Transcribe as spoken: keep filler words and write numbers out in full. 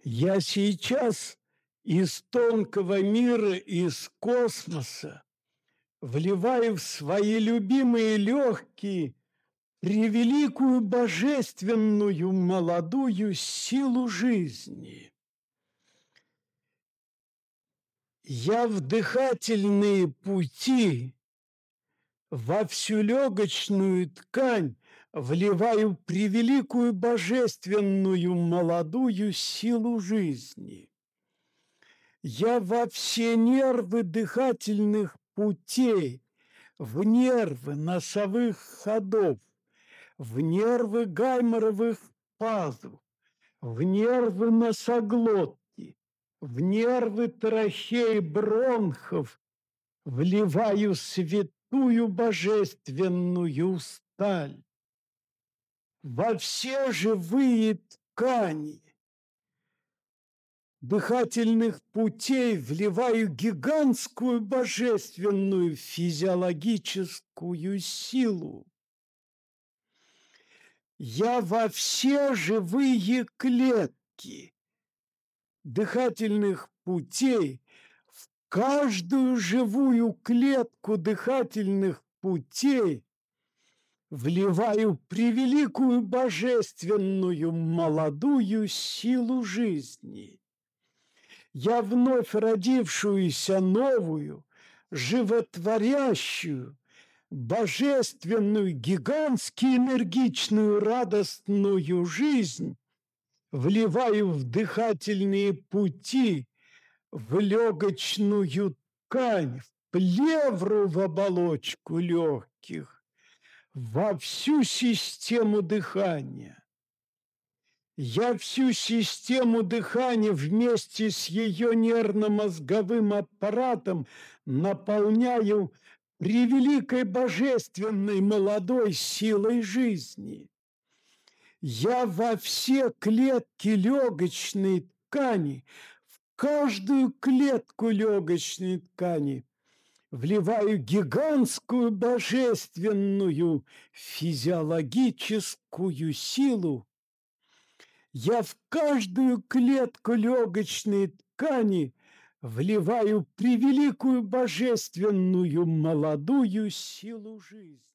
Я сейчас из тонкого мира, из космоса вливаю в свои любимые легкие превеликую божественную молодую силу жизни. Я в дыхательные пути, во всю легочную ткань вливаю превеликую божественную молодую силу жизни. Я во все нервы дыхательных путей, в нервы носовых ходов, в нервы гайморовых пазух, в нервы носоглотки, в нервы трахеи бронхов вливаю святую божественную сталь. Во все живые ткани дыхательных путей вливаю гигантскую божественную физиологическую силу. Я во все живые клетки дыхательных путей, в каждую живую клетку дыхательных путей вливаю превеликую божественную молодую силу жизни. Я вновь родившуюся новую, животворящую, божественную, гигантски энергичную, радостную жизнь вливаю в дыхательные пути, в легочную ткань, в плевру, в оболочку легких, во всю систему дыхания. Я всю систему дыхания вместе с ее нервно-мозговым аппаратом наполняю превеликой божественной молодой силой жизни. Я во все клетки легочной ткани, в каждую клетку легочной ткани вливаю гигантскую божественную физиологическую силу. Я в каждую клетку легочной ткани вливаю превеликую божественную молодую силу жизни.